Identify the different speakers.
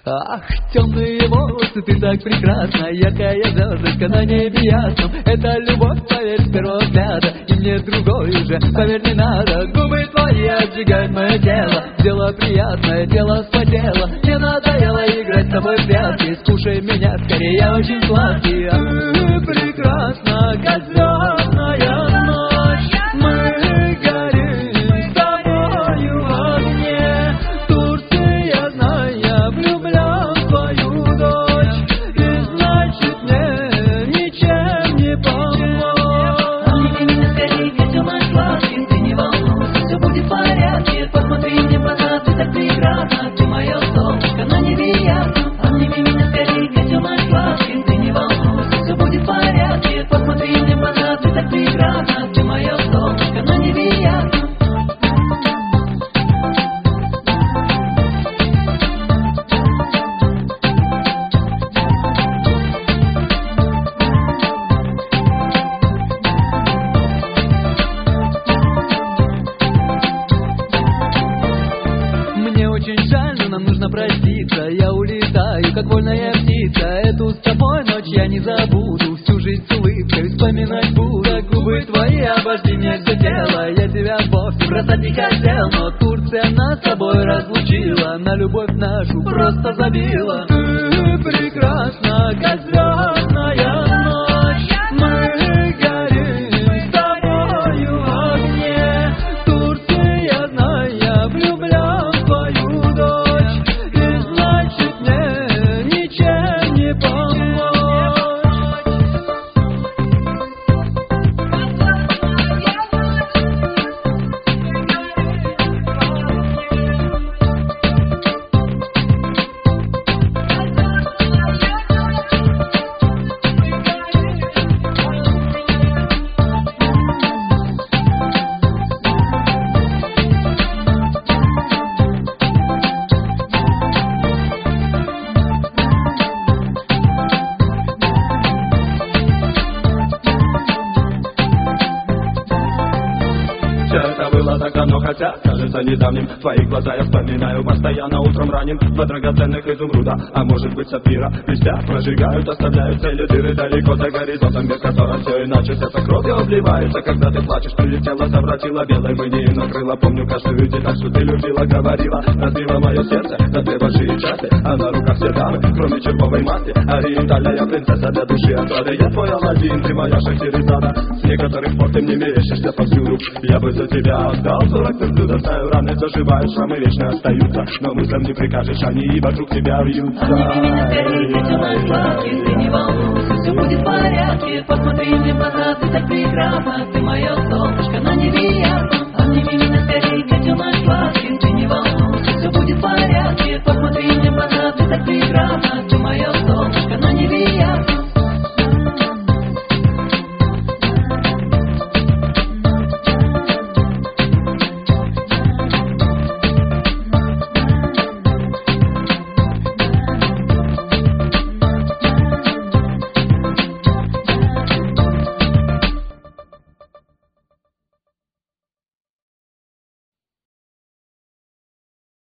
Speaker 1: Ах, темные волосы, ты так прекрасна, яркая звездочка на небе ясном. Это любовь, поверь, с первого взгляда, и мне другой уже, поверь, не надо. Губы твои обжигают мое тело, дело приятное, дело вспотело. Мне надоело играть с тобой в прятки, скушай меня скорее, я очень сладкий. Ты прекрасна, как звездная ночь, мы горим с тобою в огне. Турция, зная, влюблен в твою дочь, и значит мне ничем не помочь.
Speaker 2: Обними меня скорее, ведь он наш сладкий, ты не волнуйся, все будет в порядке. Посмотри мне в глаза, ты так прекрасна, ты мое солнышко на небе ясно. Обними меня скорее, ведь он наш сладкий, ты не волнуйся, все будет в порядке. Посмотри мне в глаза, ты так прекрасна, ты мое солнышко на небе ясно.
Speaker 1: Мне очень жаль, но нам нужно проститься. Я улетаю, как вольная птица. Эту с тобой ночь я не забуду. Всю жизнь с улыбкой вспоминать буду. Губы твои, обожди мне все тело. Я тебя вовсе бросать не хотел, но Турция нас с тобой разлучила, на любовь нашу просто забила. Ты прекрасна, как звездная ночь, мы горим с тобою в огне. Турция, зная, влюблен в твою дочь, и значит мне ничем не помочь.
Speaker 3: Все это было так давно, хотя кажется недавним. Твои глаза я вспоминаю постоянно утром ранним. Два драгоценных изумруда, а может быть сапфира, блестят, прожигают, оставляют цели дыры далеко за горизонтом, мир которого все иначе. Сердце кровью обливается, когда ты плачешь. Прилетела, совратила белой мыни и накрыла. Помню каждую деталь, что ты любила, говорила. Разбила мое сердце на две большие части, а на руках все дамы, кроме черповой масти. Ориентальная принцесса для души отрады. Я твой Аладдин, ты моя Шахерезада. С некоторых пор ты мне мерещишься повсюду. Я бы за тебя отдал 40 верблюдов. Знаю, раны заживают, шрамы вечно остаются, но мыслям не прикажешь, они вокруг тебя вьются.
Speaker 2: Обними меня скорее, ведь он наш сладкий, ты не волнуйся, все будет в порядке. Посмотри мне в глаза, ты так прекрасна, ты мое солнышко на небе ясно. Обними меня скорее.